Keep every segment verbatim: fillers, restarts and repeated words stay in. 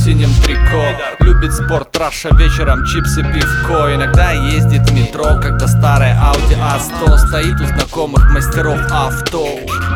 синем трико. Любит спорт, Раша, вечером чипсы, пивко. Иногда ездит в метро, когда старая Audi а сто стоит у знакомых мастеров авто.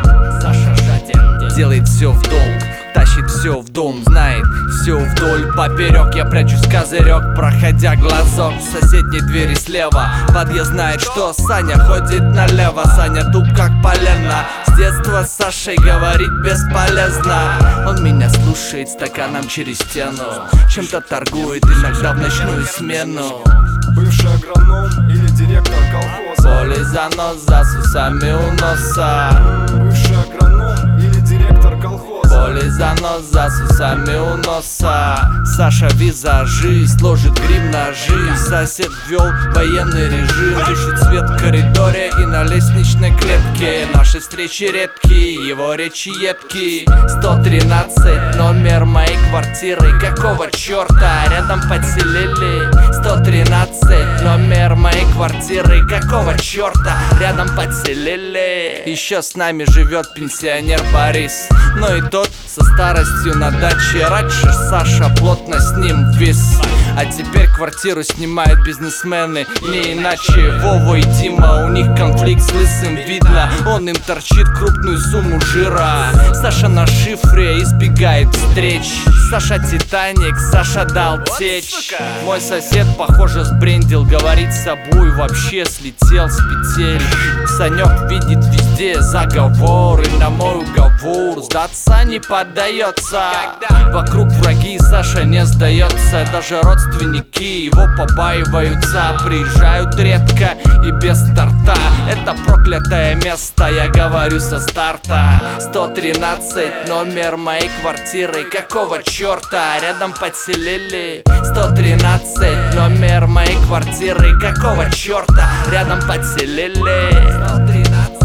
Саша жаден, делает все в долг, тащит все в дом, знает все вдоль поперек. Я прячусь в козырек, проходя глазок в соседней двери слева. Подъезд знает, что Саня ходит налево. Саня туп как полено, с детства с Сашей говорить бесполезно. Он меня слушает стаканом через стену, чем-то торгует иногда в ночную смену. Бывший агроном или директор колхоза. Поле занос за усами у носа. Бывший агроном или директор колхоза. Поле занос за усами у носа. Саша визажи, сложит грим ножи. Сосед ввел военный режим, дышит свет в коридоре и на лестничной клетке. Наши встречи редкие, его речи едкие. Сто тринадцать, номер моей квартиры. Какого черта рядом подселили? Сто тринадцать, номер моей квартиры. Какого черта рядом подселили? Еще с нами живет пенсионер Борис, но и тот со старостью на даче. Раньше Саша плотно с ним вис, а теперь квартиру снимают бизнесмены. Не иначе Вова и Дима, у них конфликт с лысым видно. Он им торчит крупную сумму жира. Саша на шифре избегает встреч. Саша Титаник, Саша дал течь. Мой сосед, похоже, сбрендил, говорит с собой, вообще слетел с петель. Санек видит везде заговоры, на мой уговор сдаться не поддается. Вокруг враги, Саша не сдается, даже родственники его побаиваются. Приезжают редко и без старта, это проклятое место, я говорю со старта. Сто тринадцать, номер моей квартиры. Какого черта рядом подселили? Сто тринадцать, номер моей квартиры. Какого черта рядом подселили? Сто тринадцать.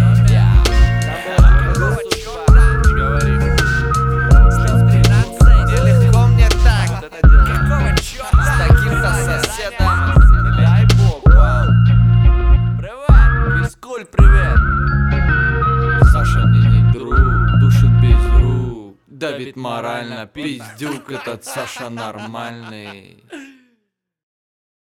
Привет! Саша мне не друг, душит без рук, давит морально, пиздюк этот Саша нормальный.